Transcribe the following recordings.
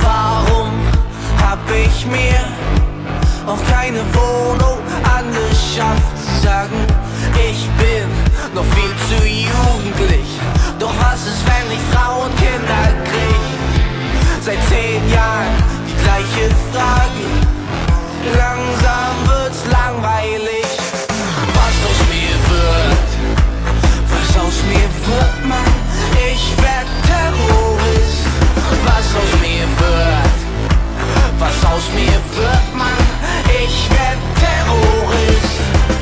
Warum hab ich mir auch keine Wohnung angeschafft? Sie sagen, ich bin noch viel zu jugendlich. Doch was ist, wenn ich Frau und Kinder krieg? Seit 10 Jahren die gleiche Frage. Langsam wird's langweilig. Was aus mir wird, was aus mir wird, Mann, ich werd Terrorist. Was aus mir wird, was aus mir wird, Mann, ich werd Terrorist.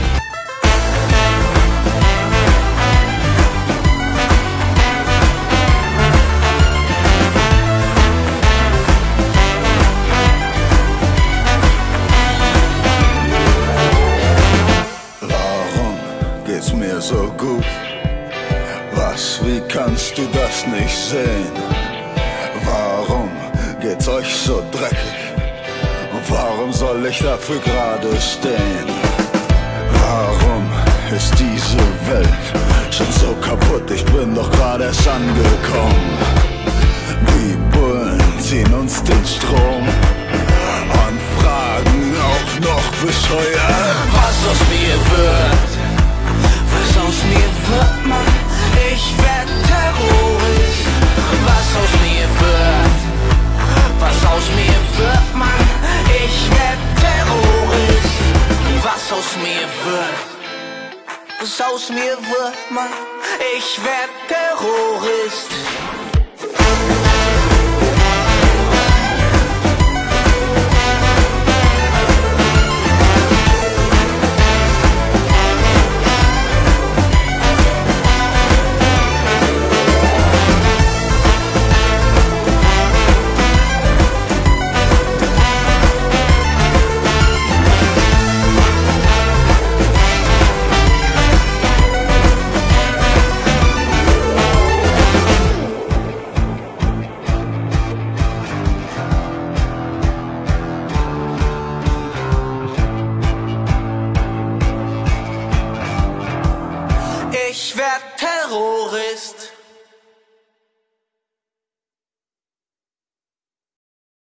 Geht's mir so gut? Was, wie kannst du das nicht sehen? Warum geht's euch so dreckig? Und warum soll ich dafür gerade stehen? Warum ist diese Welt schon so kaputt? Ich bin doch gerade erst angekommen. Die Bullen ziehen uns den Strom und fragen auch noch bescheuert, was aus mir wird. Was aus mir wird, Mann, ich werd Terrorist. Was aus mir wird, was aus mir wird, Mann, ich werd Terrorist. Was aus mir wird, was aus mir wird, Mann, ich werd Terrorist.